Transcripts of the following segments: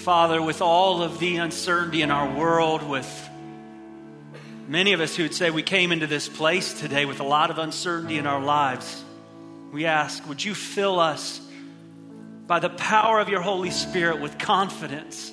Father, with all of the uncertainty in our world, with many of us who would say we came into this place today with a lot of uncertainty in our lives, we ask, would you fill us by the power of your Holy Spirit with confidence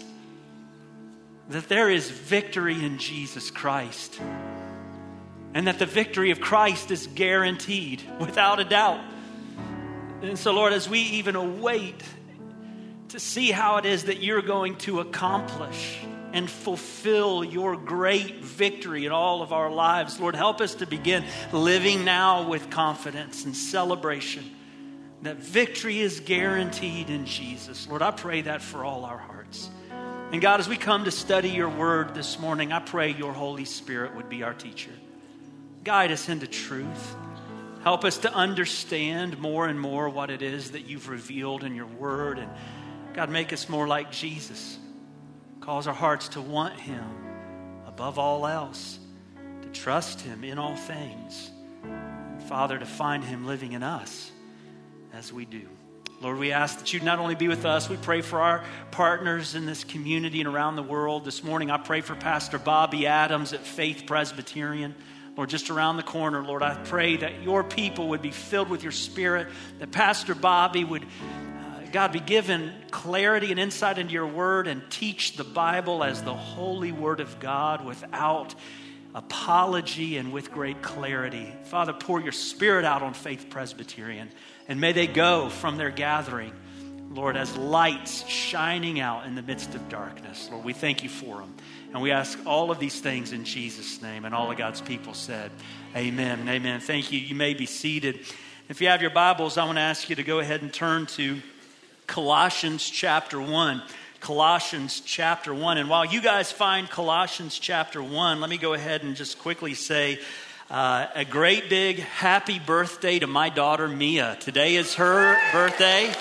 that there is victory in Jesus Christ, and that the victory of Christ is guaranteed without a doubt. And so, Lord, as we even await to see how it is that you're going to accomplish and fulfill your great victory in all of our lives, Lord, help us to begin living now with confidence and celebration that victory is guaranteed in Jesus. Lord, I pray that for all our hearts. And God, as we come to study your word this morning, I pray your Holy Spirit would be our teacher. Guide us into truth. Help us to understand more and more what it is that you've revealed in your word. And God, make us more like Jesus. Cause our hearts to want him above all else, to trust him in all things. And Father, to find him living in us as we do. Lord, we ask that you'd not only be with us, we pray for our partners in this community and around the world. This morning, I pray for Pastor Bobby Adams at Faith Presbyterian. Lord, just around the corner, Lord, I pray that your people would be filled with your Spirit, that Pastor Bobby would, God, be given clarity and insight into your word and teach the Bible as the holy word of God without apology and with great clarity. Father, pour your Spirit out on Faith Presbyterian, and may they go from their gathering, Lord, as lights shining out in the midst of darkness. Lord, we thank you for them. And we ask all of these things in Jesus' name. And all of God's people said, amen and amen. Thank you. You may be seated. If you have your Bibles, I want to ask you to go ahead and turn to Colossians chapter 1. Colossians chapter 1. And while you guys find Colossians chapter 1, let me go ahead and just quickly say a great big happy birthday to my daughter Mia. Today is her birthday.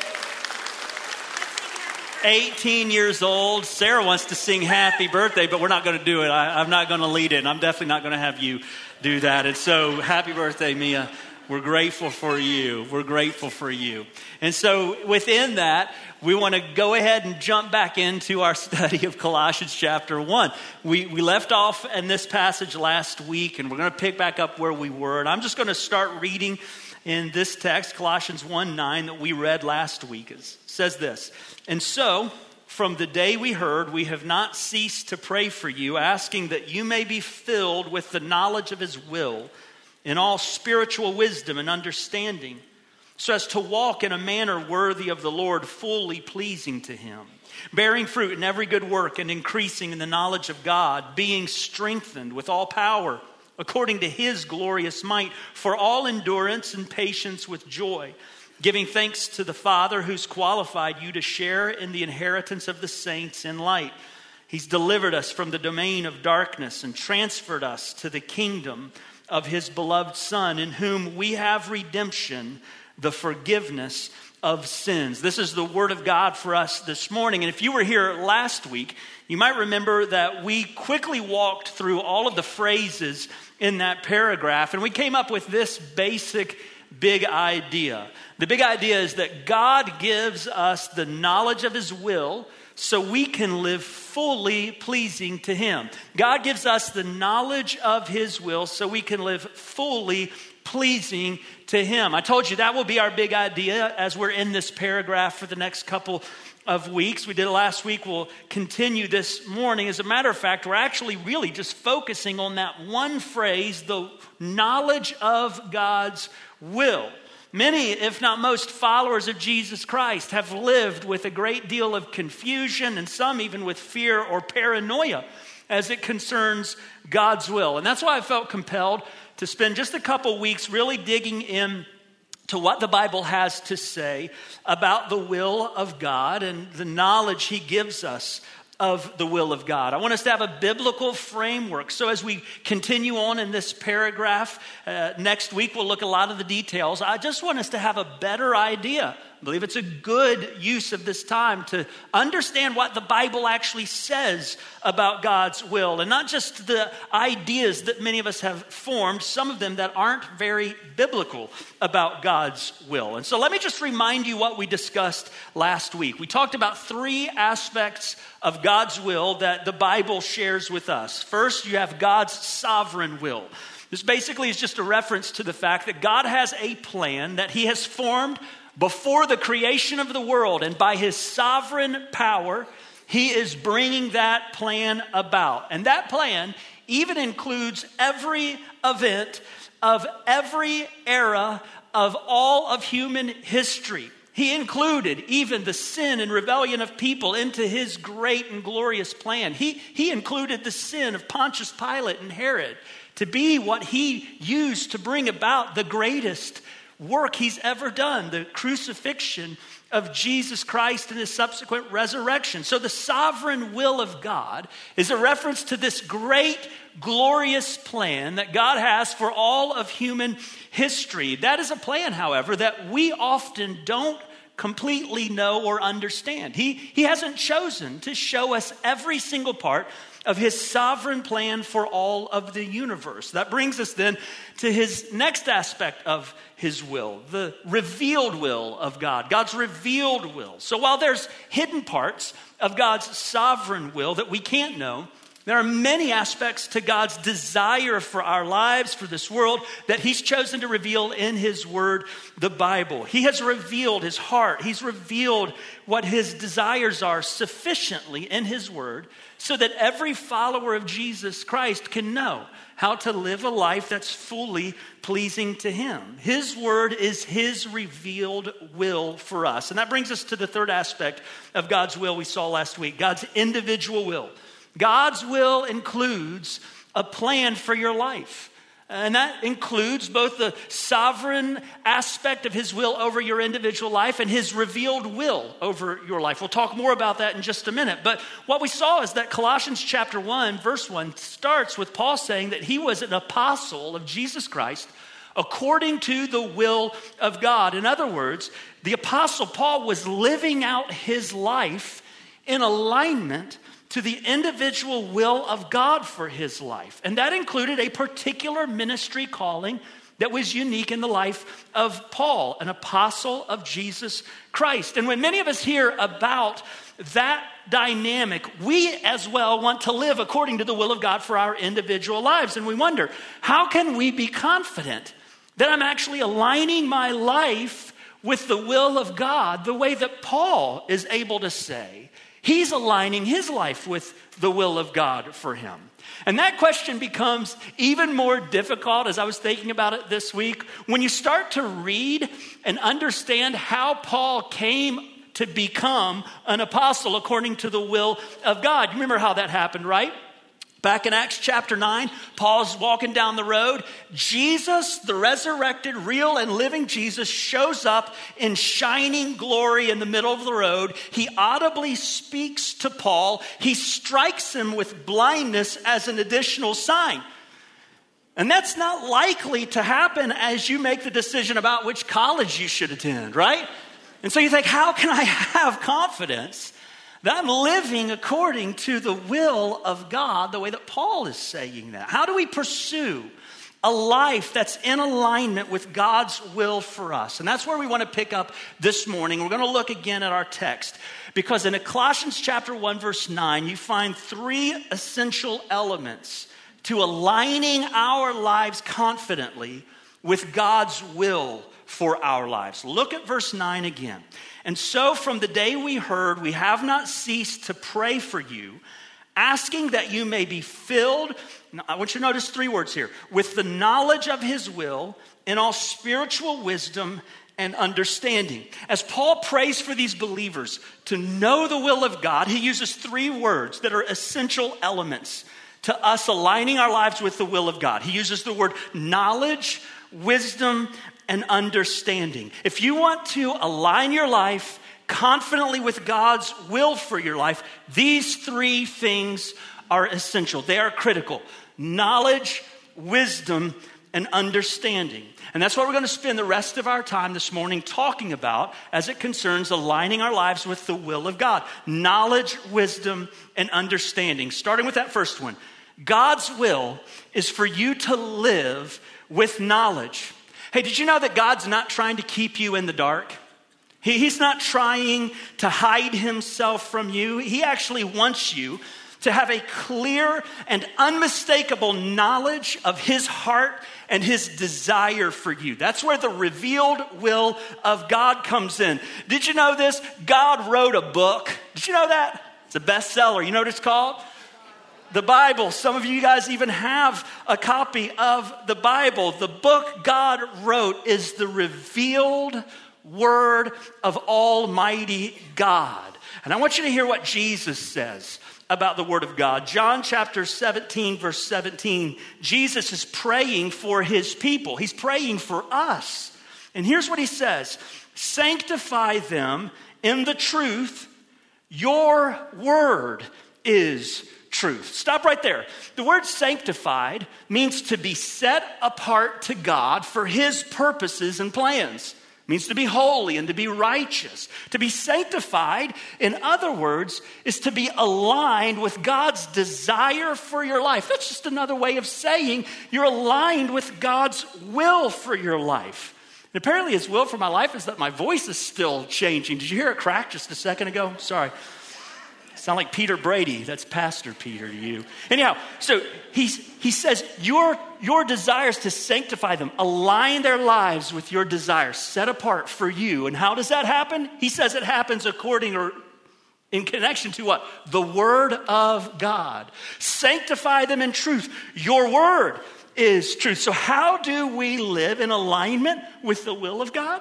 18 years old. Sarah wants to sing happy birthday, but we're not going to do it. I'm not going to lead it, and I'm definitely not going to have you do that. And so happy birthday, Mia. We're grateful for you. We're grateful for you. And so within that, we want to go ahead and jump back into our study of Colossians chapter 1. We left off in this passage last week, and we're going to pick back up where we were. And I'm just going to start reading in this text, Colossians 1:9, that we read last week. It says this: "And so, from the day we heard, we have not ceased to pray for you, asking that you may be filled with the knowledge of his will, in all spiritual wisdom and understanding, so as to walk in a manner worthy of the Lord, fully pleasing to him, bearing fruit in every good work and increasing in the knowledge of God, being strengthened with all power, according to his glorious might, for all endurance and patience with joy, giving thanks to the Father who's qualified you to share in the inheritance of the saints in light. He's delivered us from the domain of darkness and transferred us to the kingdom of his beloved Son, in whom we have redemption, the forgiveness of sins." This is the word of God for us this morning. And if you were here last week, you might remember that we quickly walked through all of the phrases in that paragraph, and we came up with this basic big idea. The big idea is that God gives us the knowledge of his will so we can live fully pleasing to him. God gives us the knowledge of his will so we can live fully pleasing to him. I told you that will be our big idea as we're in this paragraph for the next couple of weeks. We did it last week. We'll continue this morning. As a matter of fact, we're actually really just focusing on that one phrase, the knowledge of God's will. Many, if not most, followers of Jesus Christ have lived with a great deal of confusion, and some even with fear or paranoia as it concerns God's will. And that's why I felt compelled to spend just a couple weeks really digging in to what the Bible has to say about the will of God and the knowledge he gives us of the will of God. I want us to have a biblical framework. So as we continue on in this paragraph, next week we'll look at a lot of the details. I just want us to have a better idea believe it's a good use of this time to understand what the Bible actually says about God's will, and not just the ideas that many of us have formed, some of them that aren't very biblical about God's will. And so let me just remind you what we discussed last week. We talked about three aspects of God's will that the Bible shares with us. First, you have God's sovereign will. This basically is just a reference to the fact that God has a plan that he has formed before the creation of the world, and by his sovereign power, he is bringing that plan about. And that plan even includes every event of every era of all of human history. He included even the sin and rebellion of people into his great and glorious plan. He included the sin of Pontius Pilate and Herod to be what he used to bring about the greatest work he's ever done, the crucifixion of Jesus Christ and his subsequent resurrection. So the sovereign will of God is a reference to this great, glorious plan that God has for all of human history. That is a plan, however, that we often don't completely know or understand. He hasn't chosen to show us every single part of his sovereign plan for all of the universe. That brings us then to his next aspect of his will, the revealed will of God, God's revealed will. So while there's hidden parts of God's sovereign will that we can't know, there are many aspects to God's desire for our lives, for this world, that he's chosen to reveal in his word, the Bible. He has revealed his heart. He's revealed what his desires are sufficiently in his word so that every follower of Jesus Christ can know how to live a life that's fully pleasing to him. His word is his revealed will for us. And that brings us to the third aspect of God's will we saw last week, God's individual will. God's will includes a plan for your life. And that includes both the sovereign aspect of his will over your individual life and his revealed will over your life. We'll talk more about that in just a minute. But what we saw is that Colossians chapter 1, verse 1 starts with Paul saying that he was an apostle of Jesus Christ according to the will of God. In other words, the apostle Paul was living out his life in alignment to the individual will of God for his life. And that included a particular ministry calling that was unique in the life of Paul, an apostle of Jesus Christ. And when many of us hear about that dynamic, we as well want to live according to the will of God for our individual lives. And we wonder, how can we be confident that I'm actually aligning my life with the will of God the way that Paul is able to say he's aligning his life with the will of God for him? And that question becomes even more difficult as I was thinking about it this week when you start to read and understand how Paul came to become an apostle according to the will of God. You remember how that happened, right? Back in Acts chapter 9, Paul's walking down the road. Jesus, the resurrected, real and living Jesus, shows up in shining glory in the middle of the road. He audibly speaks to Paul. He strikes him with blindness as an additional sign. And that's not likely to happen as you make the decision about which college you should attend, right? And so you think, how can I have confidence that I'm living according to the will of God the way that Paul is saying that? How do we pursue a life that's in alignment with God's will for us? And that's where we want to pick up this morning. We're going to look again at our text because in Colossians chapter 1 verse 9, you find three essential elements to aligning our lives confidently with God's will for our lives. Look at verse 9 again. And so from the day we heard, we have not ceased to pray for you, asking that you may be filled, I want you to notice three words here, with the knowledge of his will in all spiritual wisdom and understanding. As Paul prays for these believers to know the will of God, he uses three words that are essential elements to us aligning our lives with the will of God. He uses the word knowledge, wisdom, and understanding. If you want to align your life confidently with God's will for your life, these three things are essential. They are critical. Knowledge, wisdom, and understanding. And that's what we're going to spend the rest of our time this morning talking about as it concerns aligning our lives with the will of God. Knowledge, wisdom, and understanding. Starting with that first one. God's will is for you to live with knowledge. Hey, did you know that God's not trying to keep you in the dark? He's not trying to hide himself from you. He actually wants you to have a clear and unmistakable knowledge of his heart and his desire for you. That's where the revealed will of God comes in. Did you know this? God wrote a book. Did you know that? It's a bestseller. You know what it's called? The Bible. Some of you guys even have a copy of the Bible. The book God wrote is the revealed word of Almighty God. And I want you to hear what Jesus says about the word of God. John chapter 17, verse 17. Jesus is praying for his people. He's praying for us. And here's what he says. Sanctify them in the truth. Your word is truth. Stop right there. The word sanctified means to be set apart to God for his purposes and plans. It means to be holy and to be righteous. To be sanctified, in other words, is to be aligned with God's desire for your life. That's just another way of saying you're aligned with God's will for your life. And apparently his will for my life is that my voice is still changing. Did you hear it crack just a second ago? Sorry. Sound like Peter Brady. That's Pastor Peter to you. Anyhow, so he says your desires to sanctify them, align their lives with your desires, set apart for you. And how does that happen? He says it happens according or in connection to what? The word of God. Sanctify them in truth. Your word is truth. So how do we live in alignment with the will of God?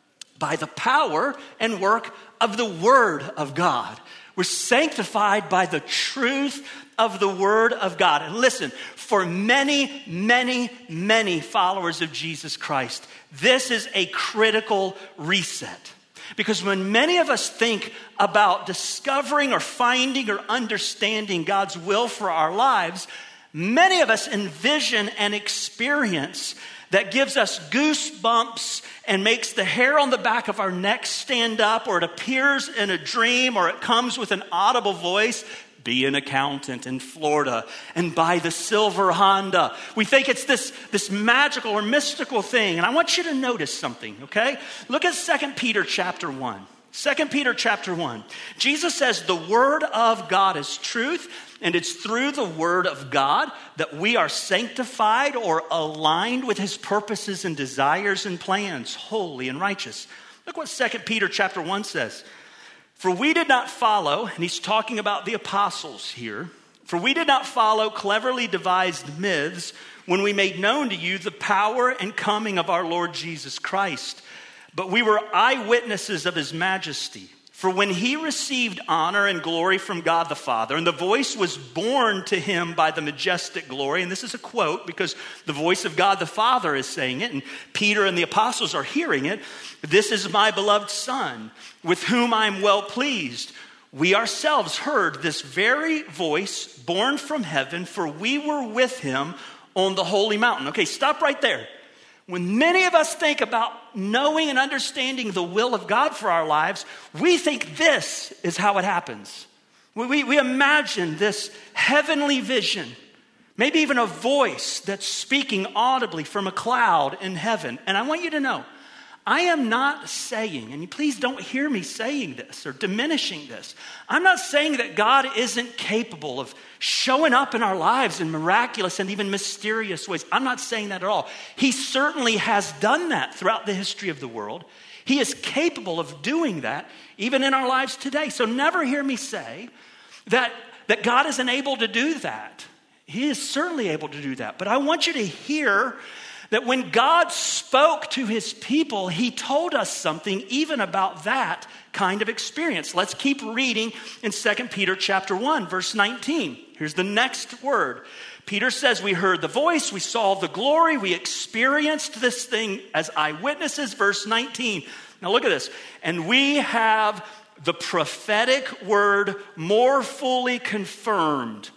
By the power and work of the word of God. We're sanctified by the truth of the word of God. And listen, for many, many, many followers of Jesus Christ, this is a critical reset. Because when many of us think about discovering or finding or understanding God's will for our lives, many of us envision an experience that gives us goosebumps and makes the hair on the back of our neck stand up, or it appears in a dream, or it comes with an audible voice. Be an accountant in Florida and buy the silver Honda. We think it's this magical or mystical thing. And I want you to notice something, okay? Look at 2 Peter chapter 1. 2 Peter chapter 1. Jesus says the word of God is truth, and it's through the word of God that we are sanctified or aligned with his purposes and desires and plans, holy and righteous. Look what 2 Peter chapter 1 says. For we did not follow, and he's talking about the apostles here, for we did not follow cleverly devised myths when we made known to you the power and coming of our Lord Jesus Christ. But we were eyewitnesses of his majesty. For when he received honor and glory from God the Father, and the voice was borne to him by the majestic glory, and this is a quote because the voice of God the Father is saying it, and Peter and the apostles are hearing it. This is my beloved Son, with whom I am well pleased. We ourselves heard this very voice borne from heaven, for we were with him on the holy mountain. Okay, stop right there. When many of us think about knowing and understanding the will of God for our lives, we think this is how it happens. We imagine this heavenly vision, maybe even a voice that's speaking audibly from a cloud in heaven. And I want you to know, I am not saying, and please don't hear me saying this or diminishing this. I'm not saying that God isn't capable of showing up in our lives in miraculous and even mysterious ways. I'm not saying that at all. He certainly has done that throughout the history of the world. He is capable of doing that even in our lives today. So never hear me say that God isn't able to do that. He is certainly able to do that. But I want you to hear that when God spoke to his people, he told us something even about that kind of experience. Let's keep reading in 2 Peter chapter 1, verse 19. Here's the next word. Peter says, we heard the voice, we saw the glory, we experienced this thing as eyewitnesses. Verse 19. Now look at this. And we have the prophetic word more fully confirmed,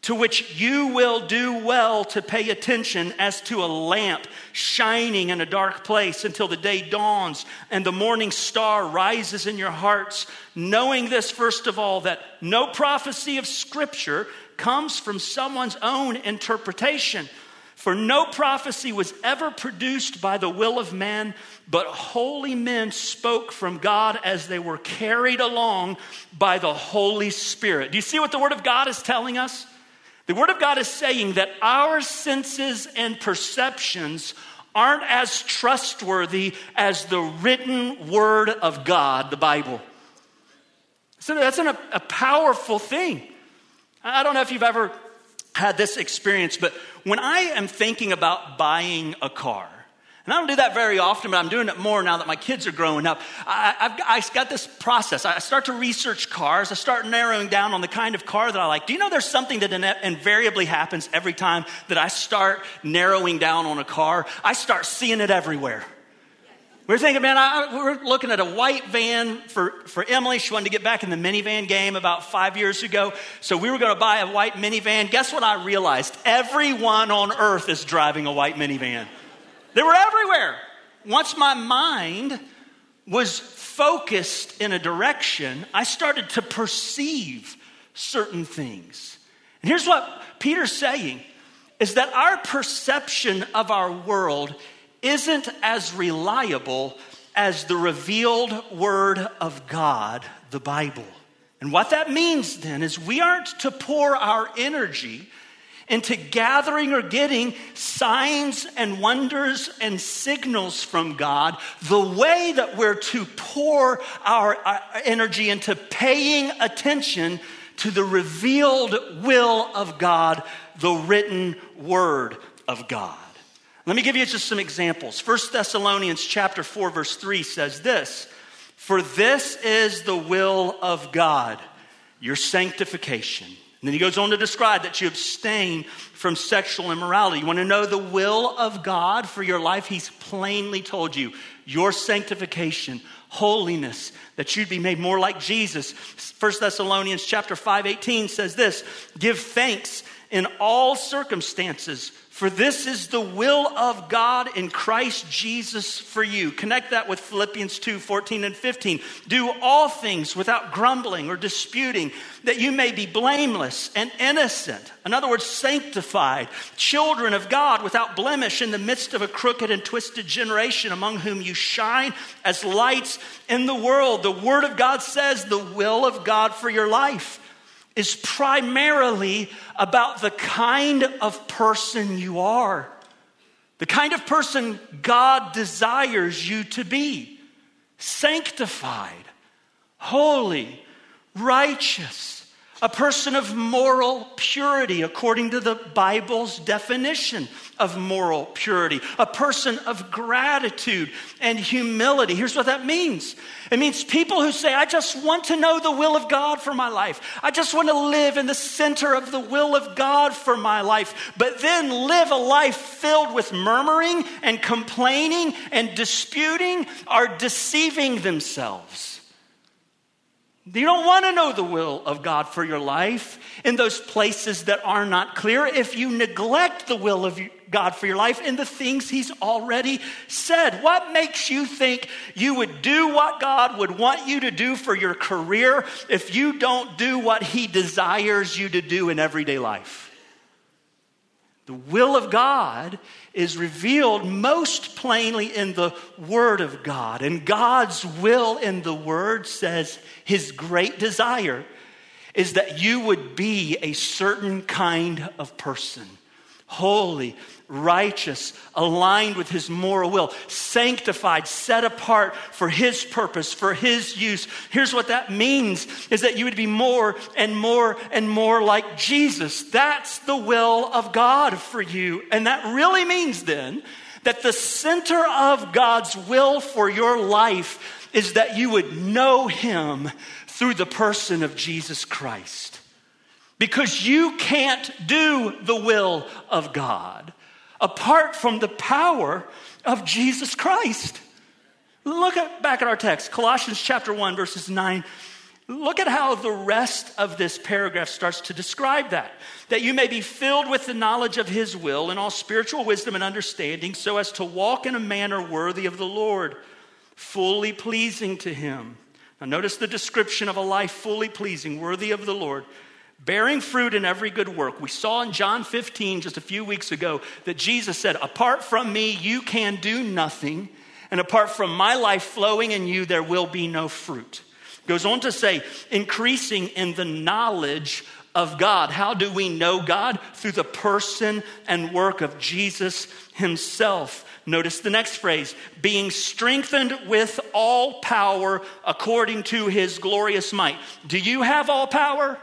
to which you will do well to pay attention as to a lamp shining in a dark place until the day dawns and the morning star rises in your hearts, knowing this, first of all, that no prophecy of Scripture comes from someone's own interpretation. For no prophecy was ever produced by the will of man, but holy men spoke from God as they were carried along by the Holy Spirit. Do you see what the Word of God is telling us? The Word of God is saying that our senses and perceptions aren't as trustworthy as the written Word of God, the Bible. So that's a powerful thing. I don't know if you've ever had this experience, but when I am thinking about buying a car, and I don't do that very often, but I'm doing it more now that my kids are growing up. I've got this process. I start to research cars. I start narrowing down on the kind of car that I like. Do you know there's something that invariably happens every time that I start narrowing down on a car? I start seeing it everywhere. We're thinking, man, we're looking at a white van for Emily. She wanted to get back in the minivan game about 5 years ago. So we were going to buy a white minivan. Guess what I realized? Everyone on earth is driving a white minivan. They were everywhere. Once my mind was focused in a direction, I started to perceive certain things. And here's what Peter's saying, is that our perception of our world isn't as reliable as the revealed Word of God, the Bible. And what that means then is we aren't to pour our energy into gathering or getting signs and wonders and signals from God the way that we're to pour our energy into paying attention to the revealed will of God, the written Word of God. Let me give you just some examples. 1 Thessalonians chapter 4, verse 3 says this, "For this is the will of God, your sanctification." And then he goes on to describe that you abstain from sexual immorality. You want to know the will of God for your life? He's plainly told you, your sanctification, holiness, that you'd be made more like Jesus. 1 Thessalonians chapter 5:18 says this, "Give thanks in all circumstances, for this is the will of God in Christ Jesus for you." Connect that with Philippians 2:14 and 15. "Do all things without grumbling or disputing, that you may be blameless and innocent." In other words, sanctified, children of God without blemish in the midst of a crooked and twisted generation, among whom you shine as lights in the world. The Word of God says the will of God for your life is primarily about the kind of person you are. The kind of person God desires you to be. Sanctified, holy, righteous. A person of moral purity, according to the Bible's definition of moral purity. A person of gratitude and humility. Here's what that means. It means people who say, I just want to know the will of God for my life. I just want to live in the center of the will of God for my life. But then live a life filled with murmuring and complaining and disputing, are deceiving themselves. You don't want to know the will of God for your life in those places that are not clear if you neglect the will of God for your life in the things He's already said. What makes you think you would do what God would want you to do for your career if you don't do what He desires you to do in everyday life? The will of God is revealed most plainly in the Word of God. And God's will in the Word says His great desire is that you would be a certain kind of person. Holy, righteous, aligned with His moral will, sanctified, set apart for His purpose, for His use. Here's what that means, is that you would be more and more and more like Jesus. That's the will of God for you. And that really means then that the center of God's will for your life is that you would know Him through the person of Jesus Christ. Because you can't do the will of God apart from the power of Jesus Christ. Look back at our text, Colossians chapter 1, verses 9 Look at how the rest of this paragraph starts to describe that. That you may be filled with the knowledge of his will and all spiritual wisdom and understanding, so as to walk in a manner worthy of the Lord, fully pleasing to him. Now notice the description of a life fully pleasing, worthy of the Lord, bearing fruit in every good work. We saw in John 15 just a few weeks ago that Jesus said, apart from me, you can do nothing. And apart from my life flowing in you, there will be no fruit. Goes on to say, increasing in the knowledge of God. How do we know God? Through the person and work of Jesus himself. Notice the next phrase, being strengthened with all power according to his glorious might. Do you have all power?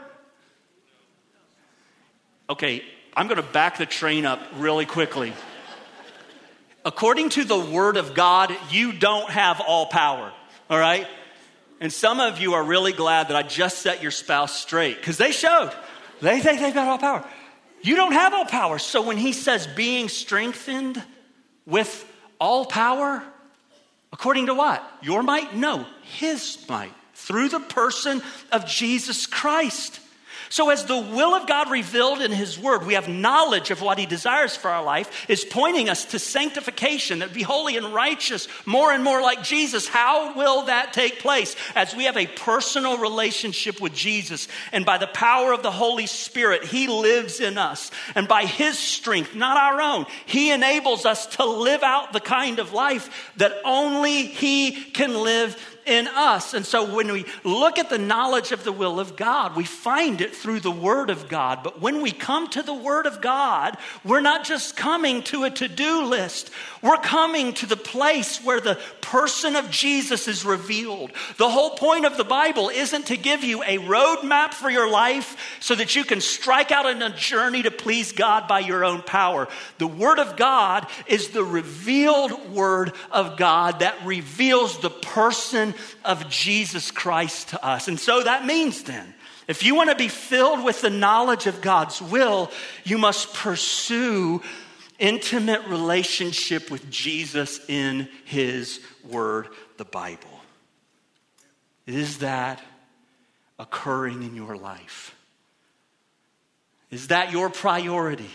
Okay, I'm going to back the train up really quickly. According to the word of God, you don't have all power, all right? And some of you are really glad that I just set your spouse straight because they showed. They think they've got all power. You don't have all power. So when he says being strengthened with all power, according to what? Your might? No, his might. Through the person of Jesus Christ. So as the will of God revealed in his word, we have knowledge of what he desires for our life, is pointing us to sanctification, that be holy and righteous, more and more like Jesus. How will that take place? As we have a personal relationship with Jesus, and by the power of the Holy Spirit, he lives in us. And by his strength, not our own, he enables us to live out the kind of life that only he can live in us. And so when we look at the knowledge of the will of God, we find it through the Word of God. But when we come to the Word of God, we're not just coming to a to-do list. We're coming to the place where the person of Jesus is revealed. The whole point of the Bible isn't to give you a roadmap for your life so that you can strike out on a journey to please God by your own power. The Word of God is the revealed Word of God that reveals the person of Jesus Christ to us. And so that means then, if you want to be filled with the knowledge of God's will, you must pursue intimate relationship with Jesus in his word, the Bible. Is that occurring in your life? Is that your priority?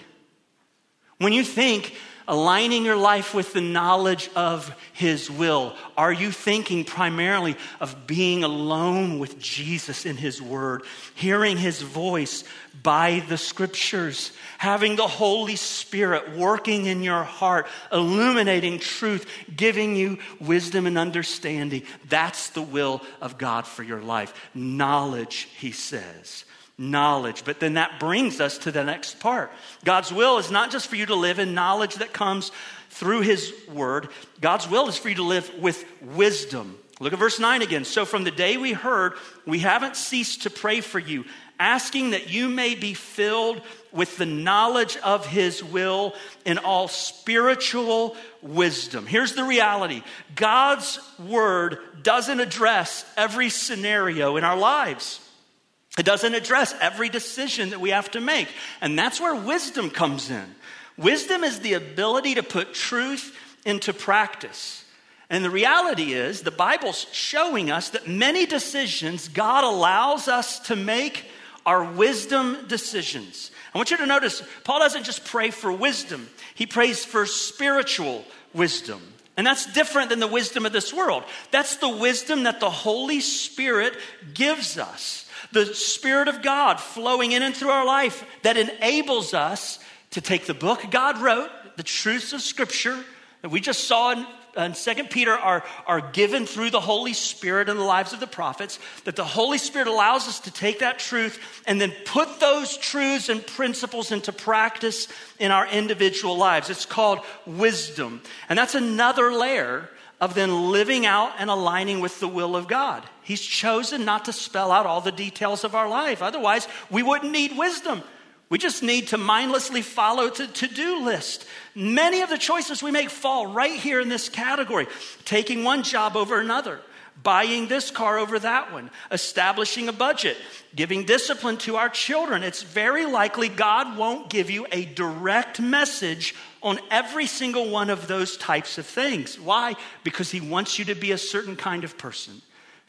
When you think aligning your life with the knowledge of his will, are you thinking primarily of being alone with Jesus in his word, hearing his voice by the scriptures, having the Holy Spirit working in your heart, illuminating truth, giving you wisdom and understanding? That's the will of God for your life. Knowledge, he says. Knowledge. But then that brings us to the next part. God's will is not just for you to live in knowledge that comes through his word. God's will is for you to live with wisdom. Look at verse 9 again. So from the day we heard, we haven't ceased to pray for you, asking that you may be filled with the knowledge of his will in all spiritual wisdom. Here's the reality. God's word doesn't address every scenario in our lives. It doesn't address every decision that we have to make. And that's where wisdom comes in. Wisdom is the ability to put truth into practice. And the reality is, the Bible's showing us that many decisions God allows us to make are wisdom decisions. I want you to notice, Paul doesn't just pray for wisdom. He prays for spiritual wisdom. And that's different than the wisdom of this world. That's the wisdom that the Holy Spirit gives us. The Spirit of God flowing in and through our life that enables us to take the book God wrote, the truths of Scripture that we just saw in 2 Peter are given through the Holy Spirit in the lives of the prophets, that the Holy Spirit allows us to take that truth and then put those truths and principles into practice in our individual lives. It's called wisdom. And that's another layer of then living out and aligning with the will of God. He's chosen not to spell out all the details of our life. Otherwise, we wouldn't need wisdom. We just need to mindlessly follow the to-do list. Many of the choices we make fall right here in this category. Taking one job over another, buying this car over that one, establishing a budget, giving discipline to our children. It's very likely God won't give you a direct message on every single one of those types of things. Why? Because he wants you to be a certain kind of person.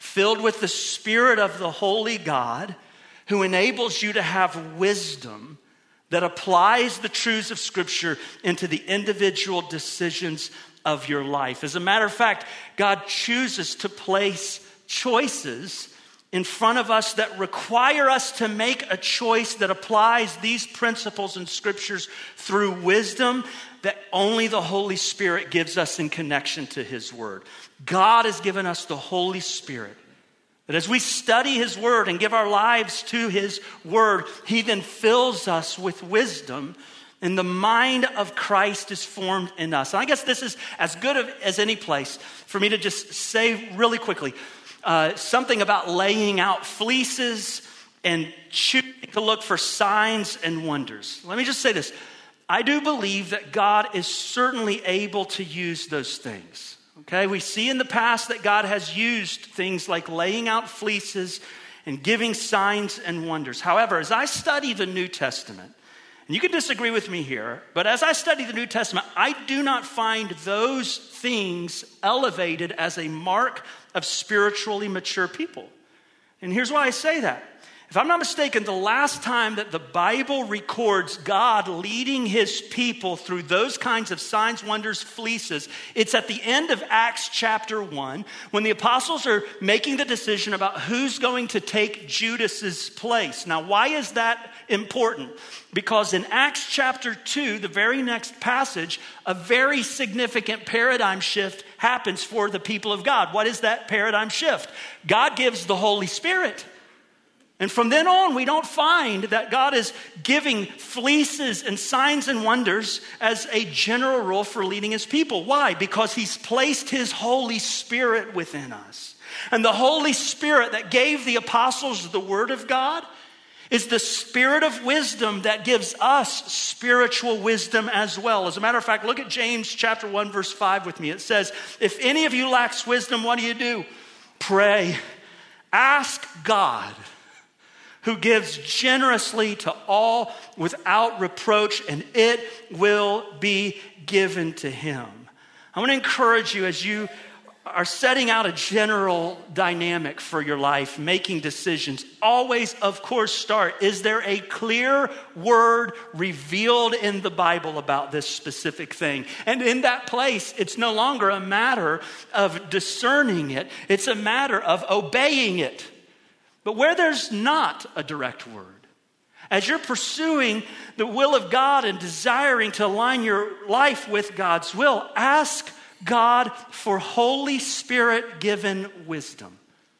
filled with the Spirit of the Holy God, who enables you to have wisdom that applies the truths of Scripture into the individual decisions of your life. As a matter of fact, God chooses to place choices in front of us that require us to make a choice that applies these principles and scriptures through wisdom that only the Holy Spirit gives us in connection to His Word. God has given us the Holy Spirit, that as we study His Word and give our lives to His Word, He then fills us with wisdom, and the mind of Christ is formed in us. And I guess this is as good as any place for me to just say really quickly something about laying out fleeces and choosing to look for signs and wonders. Let me just say this. I do believe that God is certainly able to use those things. Okay, we see in the past that God has used things like laying out fleeces and giving signs and wonders. However, as I study the New Testament, and you can disagree with me here, but as I study the New Testament, I do not find those things elevated as a mark of spiritually mature people. And here's why I say that. If I'm not mistaken, the last time that the Bible records God leading His people through those kinds of signs, wonders, fleeces, it's at the end of Acts chapter 1, when the apostles are making the decision about who's going to take Judas's place. Now, why is that important? Because in Acts chapter 2, the very next passage, a very significant paradigm shift happens for the people of God. What is that paradigm shift? God gives the Holy Spirit. And from then on, we don't find that God is giving fleeces and signs and wonders as a general rule for leading His people. Why? Because He's placed His Holy Spirit within us. And the Holy Spirit that gave the apostles the Word of God is the Spirit of wisdom that gives us spiritual wisdom as well. As a matter of fact, look at James chapter 1, verse 5 with me. It says, if any of you lacks wisdom, what do? Pray. Ask God, who gives generously to all without reproach, and it will be given to him. I want to encourage you as you are setting out a general dynamic for your life, making decisions, always, of course, start. Is there a clear word revealed in the Bible about this specific thing? And in that place, it's no longer a matter of discerning it. It's a matter of obeying it. But where there's not a direct word, as you're pursuing the will of God and desiring to align your life with God's will, ask God for Holy Spirit-given wisdom.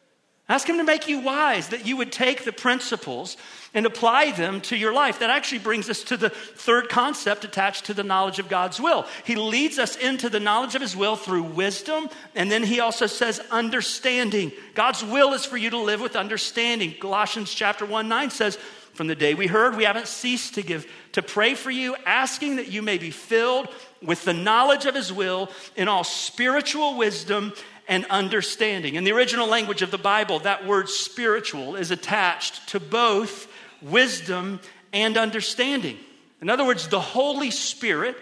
Ask Him to make you wise, that you would take the principles and apply them to your life. That actually brings us to the third concept attached to the knowledge of God's will. He leads us into the knowledge of His will through wisdom, and then He also says understanding. God's will is for you to live with understanding. Colossians chapter 1:9 says, from the day we heard, we haven't ceased to pray for you, asking that you may be filled with the knowledge of His will in all spiritual wisdom and understanding. In the original language of the Bible, that word spiritual is attached to both wisdom and understanding. In other words, the Holy Spirit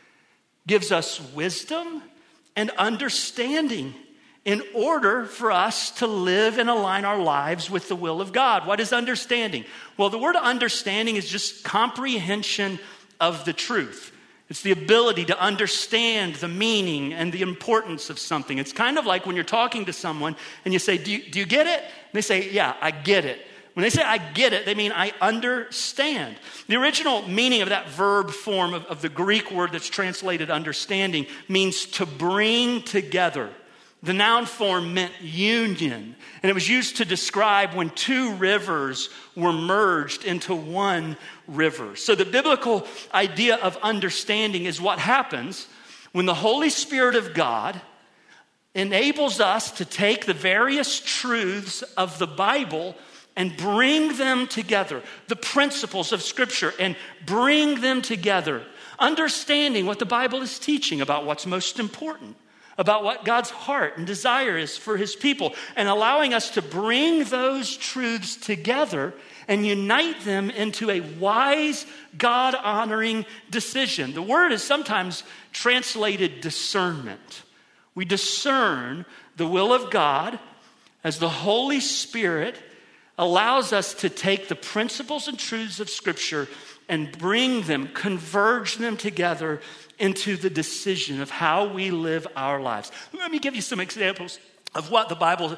gives us wisdom and understanding in order for us to live and align our lives with the will of God. What is understanding? Well, the word understanding is just comprehension of the truth. It's the ability to understand the meaning and the importance of something. It's kind of like when you're talking to someone and you say, do you get it? And they say, yeah, I get it. When they say I get it, they mean I understand. The original meaning of that verb form of the Greek word that's translated understanding means to bring together. The noun form meant union, and it was used to describe when two rivers were merged into one river. So the biblical idea of understanding is what happens when the Holy Spirit of God enables us to take the various truths of the Bible and bring them together, the principles of Scripture, and bring them together, understanding what the Bible is teaching about what's most important, about what God's heart and desire is for His people, and allowing us to bring those truths together and unite them into a wise, God-honoring decision. The word is sometimes translated discernment. We discern the will of God as the Holy Spirit allows us to take the principles and truths of Scripture and bring them, converge them together into the decision of how we live our lives. Let me give you some examples of what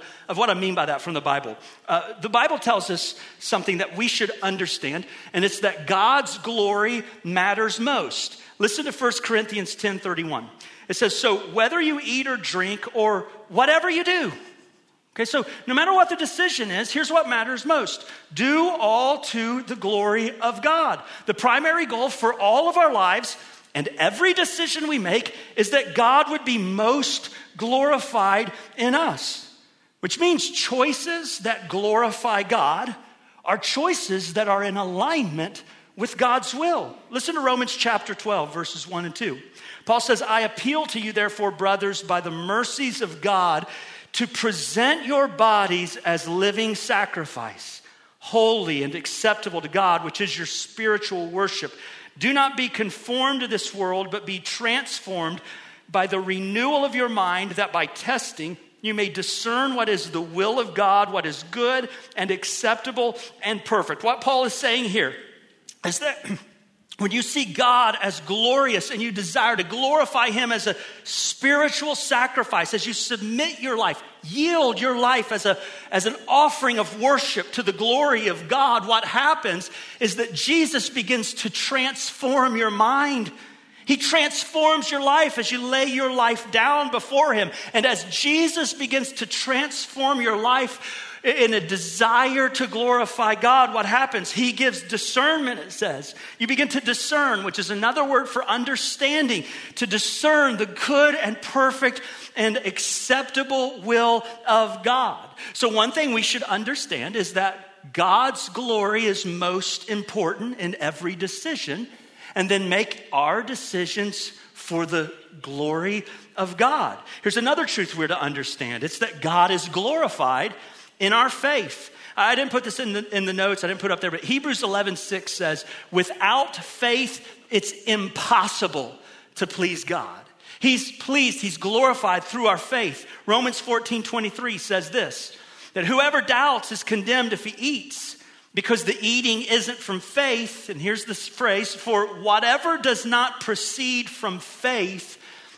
I mean by that from the Bible. The Bible tells us something that we should understand, and it's that God's glory matters most. Listen to 1 Corinthians 10:31. It says, so whether you eat or drink or whatever you do, okay, so no matter what the decision is, here's what matters most. Do all to the glory of God. The primary goal for all of our lives and every decision we make is that God would be most glorified in us, which means choices that glorify God are choices that are in alignment with God's will. Listen to Romans chapter 12, verses 1 and 2. Paul says, I appeal to you, therefore, brothers, by the mercies of God, to present your bodies as living sacrifice, holy and acceptable to God, which is your spiritual worship. Do not be conformed to this world, but be transformed by the renewal of your mind, that by testing you may discern what is the will of God, what is good and acceptable and perfect. What Paul is saying here is that when you see God as glorious and you desire to glorify him as a spiritual sacrifice, as you submit your life, yield your life as an offering of worship to the glory of God, what happens is that Jesus begins to transform your mind. He transforms your life as you lay your life down before him. And as Jesus begins to transform your life in a desire to glorify God, what happens? He gives discernment, it says. You begin to discern, which is another word for understanding, to discern the good and perfect and acceptable will of God. So one thing we should understand is that God's glory is most important in every decision, and then make our decisions for the glory of God. Here's another truth we're to understand. It's that God is glorified in our faith. I didn't put this in the notes. I didn't put it up there, but Hebrews 11:6 says, without faith, it's impossible to please God. He's pleased, he's glorified through our faith. Romans 14:23 says this, that whoever doubts is condemned if he eats, because the eating isn't from faith. And here's this phrase, for whatever does not proceed from faith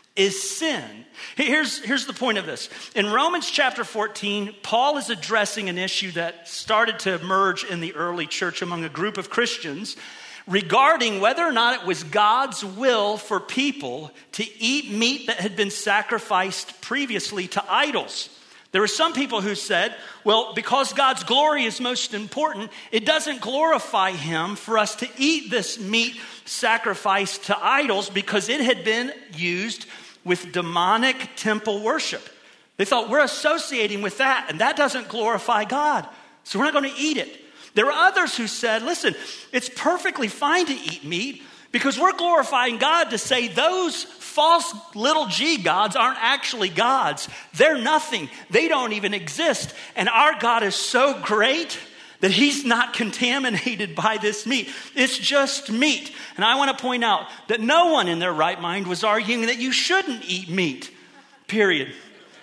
is sin. Here's the point of this. In Romans chapter 14, Paul is addressing an issue that started to emerge in the early church among a group of Christians regarding whether or not it was God's will for people to eat meat that had been sacrificed previously to idols. There were some people who said, well, because God's glory is most important, it doesn't glorify him for us to eat this meat sacrificed to idols because it had been used with demonic temple worship. They thought, we're associating with that, and that doesn't glorify God, so we're not going to eat it. There were others who said, listen, it's perfectly fine to eat meat because we're glorifying God to say those false little g gods aren't actually gods. They're nothing. They don't even exist. And our God is so great that he's not contaminated by this meat. It's just meat. And I want to point out that no one in their right mind was arguing that you shouldn't eat meat, period.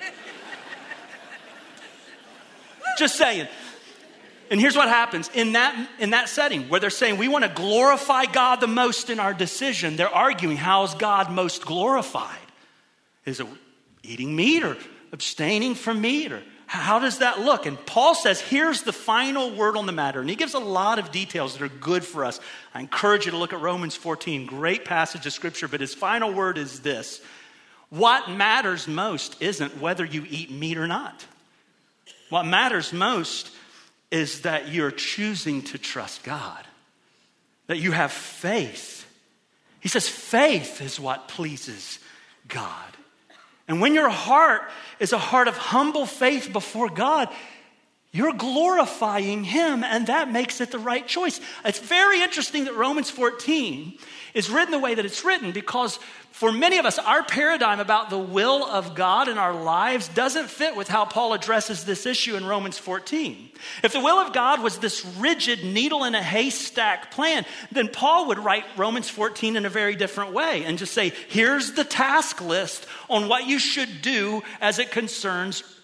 Just saying. And here's what happens in that setting where they're saying we want to glorify God the most in our decision. They're arguing, how is God most glorified? Is it eating meat or abstaining from meat, or how does that look? And Paul says, here's the final word on the matter. And he gives a lot of details that are good for us. I encourage you to look at Romans 14, great passage of scripture, but his final word is this: what matters most isn't whether you eat meat or not. What matters most is that you're choosing to trust God, that you have faith. He says faith is what pleases God. And when your heart is a heart of humble faith before God, you're glorifying him, and that makes it the right choice. It's very interesting that Romans 14 is written the way that it's written, because for many of us, our paradigm about the will of God in our lives doesn't fit with how Paul addresses this issue in Romans 14. If the will of God was this rigid needle in a haystack plan, then Paul would write Romans 14 in a very different way and just say, here's the task list on what you should do as it concerns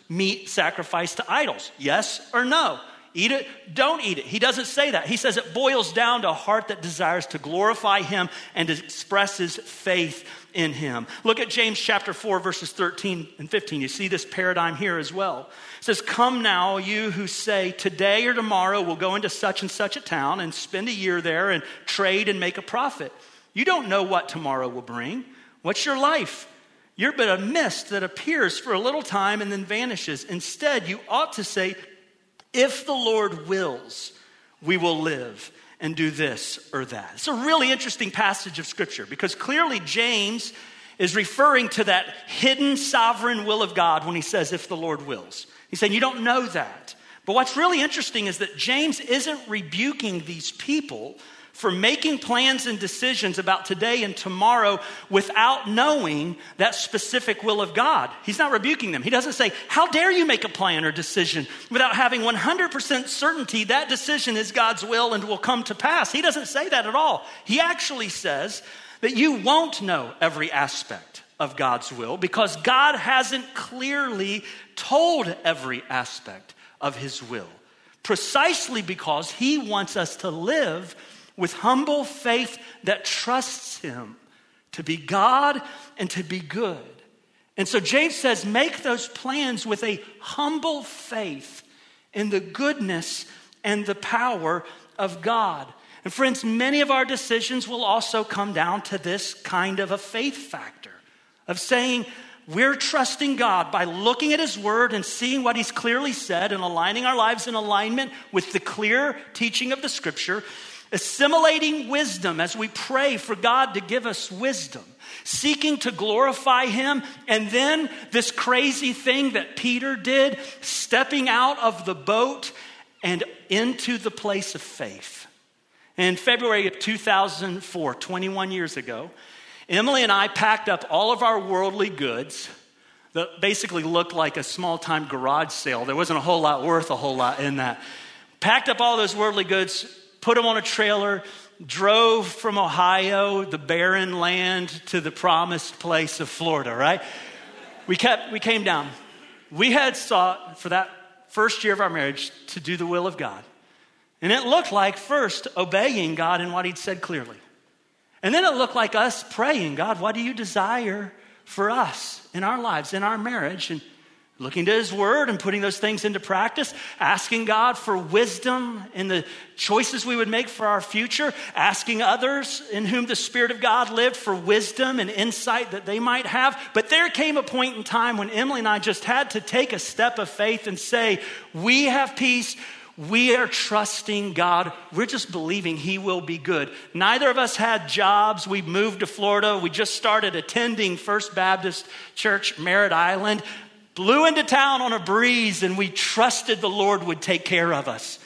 meat sacrificed to idols? Yes or no? Eat it, don't eat it. He doesn't say that. He says it boils down to a heart that desires to glorify him and expresses faith in him. Look at James chapter 4, verses 13 and 15. You see this paradigm here as well. It says, come now, you who say, today or tomorrow we'll go into such and such a town and spend a year there and trade and make a profit. You don't know what tomorrow will bring. What's your life? You're but a mist that appears for a little time and then vanishes. Instead, you ought to say, if the Lord wills, we will live and do this or that. It's a really interesting passage of Scripture because clearly James is referring to that hidden sovereign will of God when he says, if the Lord wills. He's saying, you don't know that. But what's really interesting is that James isn't rebuking these people for making plans and decisions about today and tomorrow without knowing that specific will of God. He's not rebuking them. He doesn't say, how dare you make a plan or decision without having 100% certainty that decision is God's will and will come to pass. He doesn't say that at all. He actually says that you won't know every aspect of God's will because God hasn't clearly told every aspect of his will, precisely because he wants us to live with humble faith that trusts him to be God and to be good. And so James says, make those plans with a humble faith in the goodness and the power of God. And friends, many of our decisions will also come down to this kind of a faith factor of saying, we're trusting God by looking at his word and seeing what he's clearly said and aligning our lives in alignment with the clear teaching of the scripture, assimilating wisdom as we pray for God to give us wisdom, seeking to glorify him, and then this crazy thing that Peter did, stepping out of the boat and into the place of faith. In February of 2004, 21 years ago, Emily and I packed up all of our worldly goods that basically looked like a small-time garage sale. There wasn't a whole lot worth a whole lot in that. Packed up all those worldly goods, put them on a trailer, drove from Ohio, the barren land, to the promised place of Florida, right? We came down. We had sought for that first year of our marriage to do the will of God. And it looked like first obeying God in what he'd said clearly. And then it looked like us praying, God, what do you desire for us in our lives, in our marriage? And looking to his word and putting those things into practice, asking God for wisdom in the choices we would make for our future, asking others in whom the Spirit of God lived for wisdom and insight that they might have. But there came a point in time when Emily and I just had to take a step of faith and say, we have peace. We are trusting God. We're just believing he will be good. Neither of us had jobs. We moved to Florida. We just started attending First Baptist Church, Merritt Island. Blew into town on a breeze, and we trusted the Lord would take care of us.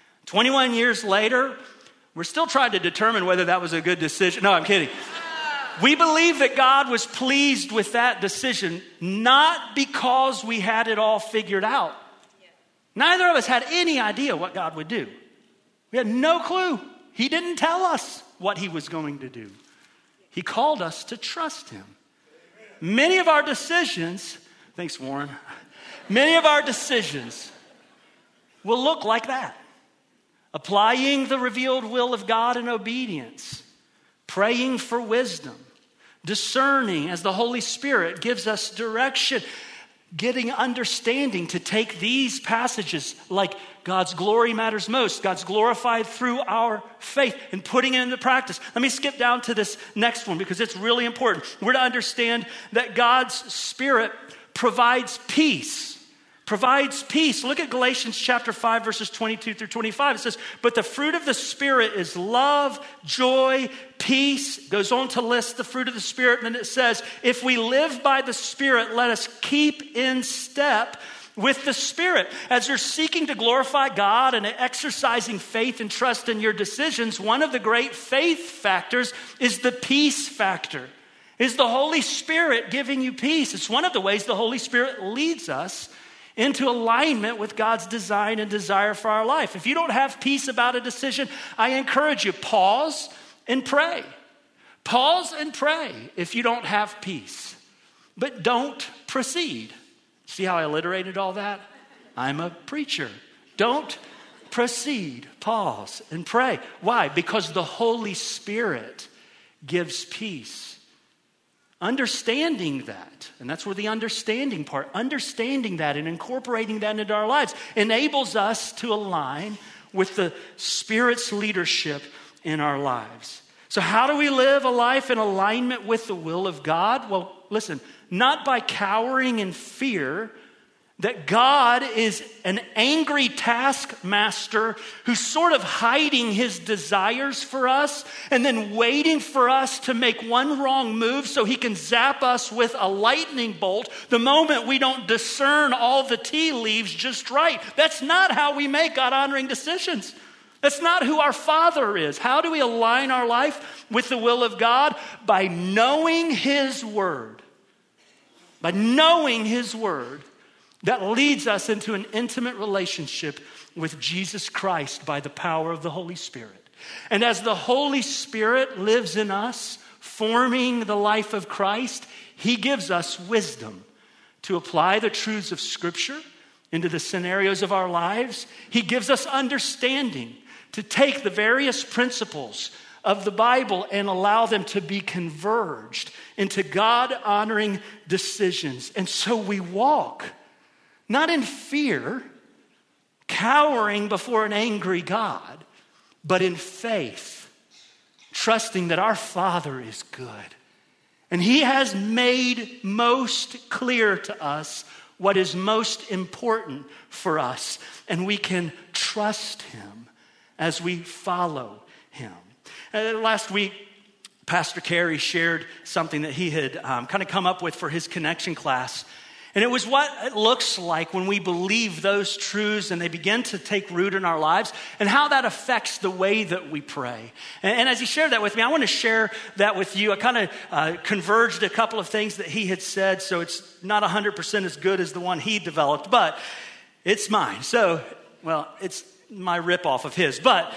21 years later, we're still trying to determine whether that was a good decision. No, I'm kidding. We believe that God was pleased with that decision, not because we had it all figured out. Neither of us had any idea what God would do. We had no clue. He didn't tell us what he was going to do. He called us to trust him. Many of our decisions, thanks, Warren. Many of our decisions will look like that. Applying the revealed will of God in obedience, praying for wisdom, discerning as the Holy Spirit gives us direction, getting understanding to take these passages like God's glory matters most, God's glorified through our faith, and putting it into practice. Let me skip down to this next one because it's really important. We're to understand that God's Spirit provides peace. Provides peace. Look at Galatians chapter 5, verses 22 through 25. It says, but the fruit of the Spirit is love, joy, peace. Goes on to list the fruit of the Spirit. And then it says, if we live by the Spirit, let us keep in step with the Spirit. As you're seeking to glorify God and exercising faith and trust in your decisions, one of the great faith factors is the peace factor. Is the Holy Spirit giving you peace? It's one of the ways the Holy Spirit leads us into alignment with God's design and desire for our life. If you don't have peace about a decision, I encourage you, pause and pray. Pause and pray if you don't have peace. But don't proceed. See how I alliterated all that? I'm a preacher. Don't proceed, pause, and pray. Why? Because the Holy Spirit gives peace. Understanding that, and that's where the understanding part, understanding that and incorporating that into our lives enables us to align with the Spirit's leadership in our lives. So how do we live a life in alignment with the will of God? Well, listen, not by cowering in fear that God is an angry taskmaster who's sort of hiding his desires for us and then waiting for us to make one wrong move so he can zap us with a lightning bolt the moment we don't discern all the tea leaves just right. That's not how we make God-honoring decisions. That's not who our Father is. How do we align our life with the will of God? By knowing His Word. By knowing His Word. That leads us into an intimate relationship with Jesus Christ by the power of the Holy Spirit. And as the Holy Spirit lives in us, forming the life of Christ, He gives us wisdom to apply the truths of Scripture into the scenarios of our lives. He gives us understanding to take the various principles of the Bible and allow them to be converged into God-honoring decisions. And so we walk not in fear, cowering before an angry God, but in faith, trusting that our Father is good. And He has made most clear to us what is most important for us. And we can trust Him as we follow Him. Last week, Pastor Carey shared something that he had kind of come up with for his connection class. And it was what it looks like when we believe those truths and they begin to take root in our lives and how that affects the way that we pray. And as he shared that with me, I want to share that with you. I kind of converged a couple of things that he had said, so it's not 100% as good as the one he developed, but it's mine. So, well, it's my ripoff of his. But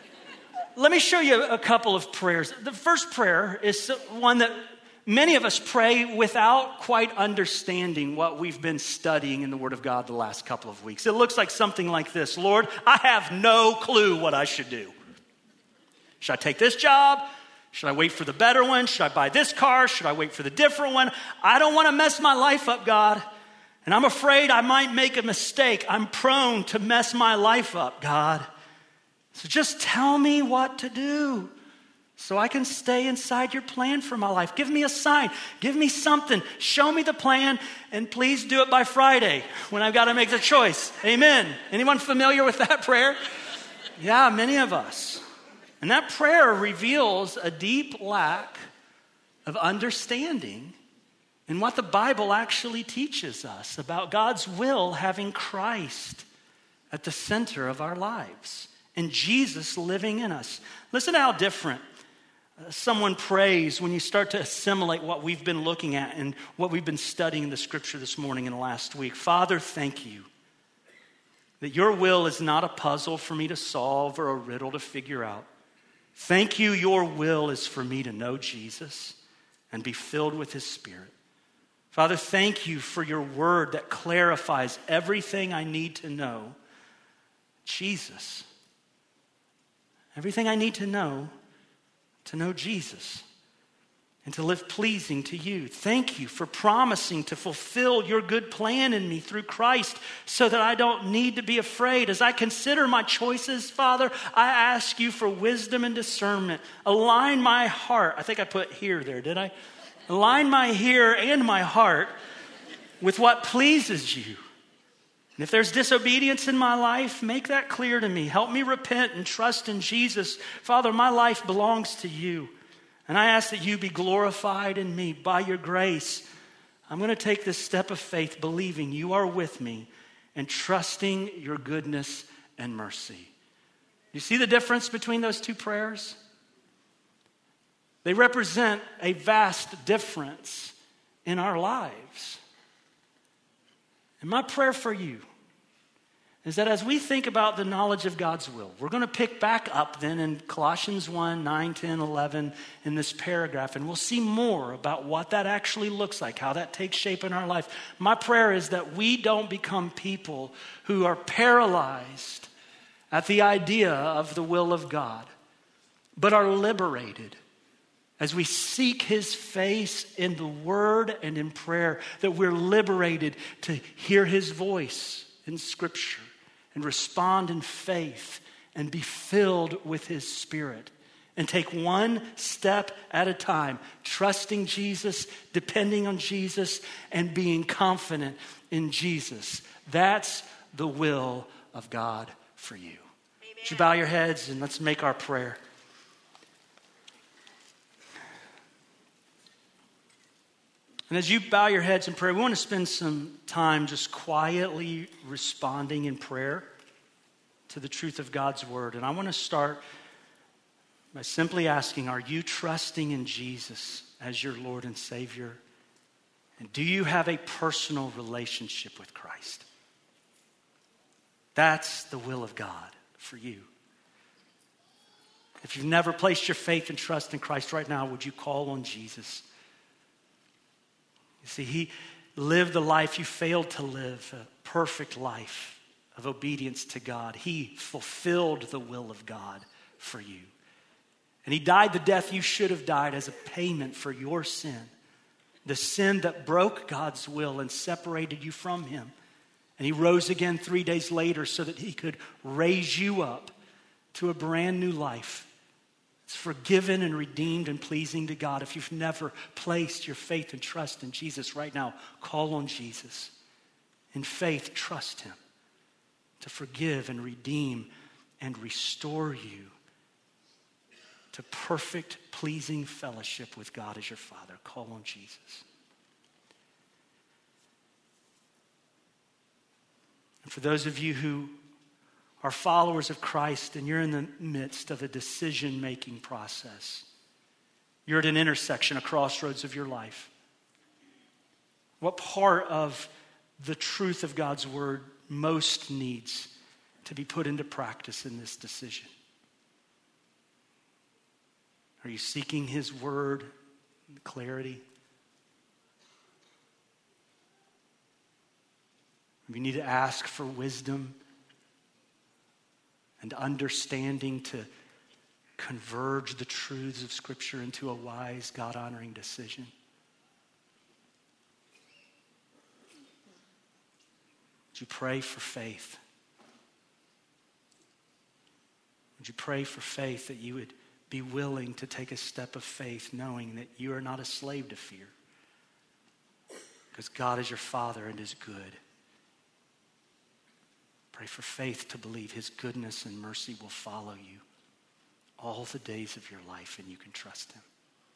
let me show you a couple of prayers. The first prayer is one that many of us pray without quite understanding what we've been studying in the Word of God the last couple of weeks. It looks like something like this. Lord, I have no clue what I should do. Should I take this job? Should I wait for the better one? Should I buy this car? Should I wait for the different one? I don't want to mess my life up, God. And I'm afraid I might make a mistake. I'm prone to mess my life up, God. So just tell me what to do, so I can stay inside your plan for my life. Give me a sign. Give me something. Show me the plan, and please do it by Friday when I've got to make the choice. Amen. Anyone familiar with that prayer? Yeah, many of us. And that prayer reveals a deep lack of understanding in what the Bible actually teaches us about God's will having Christ at the center of our lives and Jesus living in us. Listen to how different someone prays when you start to assimilate what we've been looking at and what we've been studying in the Scripture this morning and last week. Father, thank you that your will is not a puzzle for me to solve or a riddle to figure out. Thank you, your will is for me to know Jesus and be filled with His Spirit. Father, thank you for your word that clarifies everything I need to know. Jesus. Everything I need to know Jesus and to live pleasing to you. Thank you for promising to fulfill your good plan in me through Christ so that I don't need to be afraid. As I consider my choices, Father, I ask you for wisdom and discernment. Align my heart. I think I put here there, did I? Align my here and my heart with what pleases you. And if there's disobedience in my life, make that clear to me. Help me repent and trust in Jesus. Father, my life belongs to you. And I ask that you be glorified in me by your grace. I'm going to take this step of faith, believing you are with me and trusting your goodness and mercy. You see the difference between those two prayers? They represent a vast difference in our lives. And my prayer for you is that as we think about the knowledge of God's will, we're going to pick back up then in Colossians 1, 9, 10, 11 in this paragraph, and we'll see more about what that actually looks like, how that takes shape in our life. My prayer is that we don't become people who are paralyzed at the idea of the will of God, but are liberated as we seek his face in the word and in prayer, that we're liberated to hear his voice in Scripture and respond in faith and be filled with his Spirit and take one step at a time, trusting Jesus, depending on Jesus, and being confident in Jesus. That's the will of God for you. Amen. Would you bow your heads and let's make our prayer. And as you bow your heads in prayer, we want to spend some time just quietly responding in prayer to the truth of God's word. And I want to start by simply asking, are you trusting in Jesus as your Lord and Savior? And do you have a personal relationship with Christ? That's the will of God for you. If you've never placed your faith and trust in Christ right now, would you call on Jesus? You see, he lived the life you failed to live, a perfect life of obedience to God. He fulfilled the will of God for you. And he died the death you should have died as a payment for your sin, the sin that broke God's will and separated you from him. And he rose again 3 days later so that he could raise you up to a brand new life. It's forgiven and redeemed and pleasing to God. If you've never placed your faith and trust in Jesus right now, call on Jesus. In faith, trust him to forgive and redeem and restore you to perfect, pleasing fellowship with God as your Father. Call on Jesus. And for those of you who are followers of Christ and you're in the midst of a decision-making process, you're at an intersection, a crossroads of your life. What part of the truth of God's word most needs to be put into practice in this decision? Are you seeking his word and clarity? You need to ask for wisdom and understanding to converge the truths of Scripture into a wise, God-honoring decision. Would you pray for faith? Would you pray for faith that you would be willing to take a step of faith knowing that you are not a slave to fear because God is your Father and is good? Pray for faith to believe his goodness and mercy will follow you all the days of your life and you can trust him.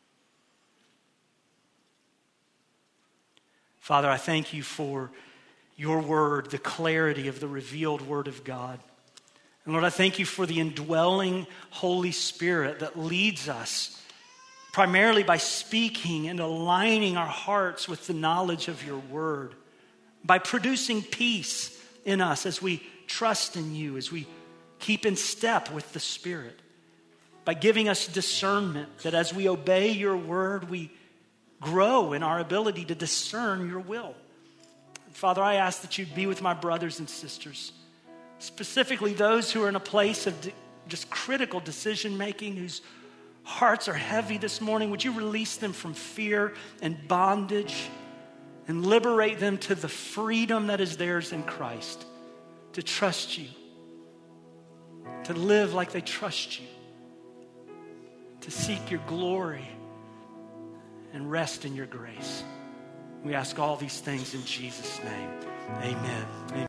Father, I thank you for your word, the clarity of the revealed word of God. And Lord, I thank you for the indwelling Holy Spirit that leads us primarily by speaking and aligning our hearts with the knowledge of your word, by producing peace in us as we trust in you, as we keep in step with the Spirit, by giving us discernment that as we obey your word, we grow in our ability to discern your will. Father, I ask that you'd be with my brothers and sisters, specifically those who are in a place of just critical decision making, whose hearts are heavy this morning. Would you release them from fear and bondage and liberate them to the freedom that is theirs in Christ, to trust you, to live like they trust you, to seek your glory and rest in your grace. We ask all these things in Jesus' name. Amen. Amen.